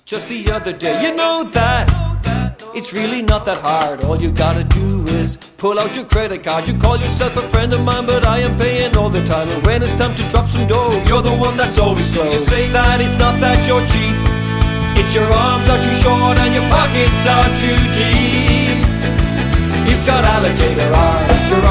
just the other day. You know that it's really not that hard. All you gotta do is pull out your credit card. You call yourself a friend of mine, but I am paying all the time. And when it's time to drop some dough, you're the one that's always slow. You say that it's not that you're cheap, it's your arms are too short and your pockets are too deep. You've got alligator eyes, your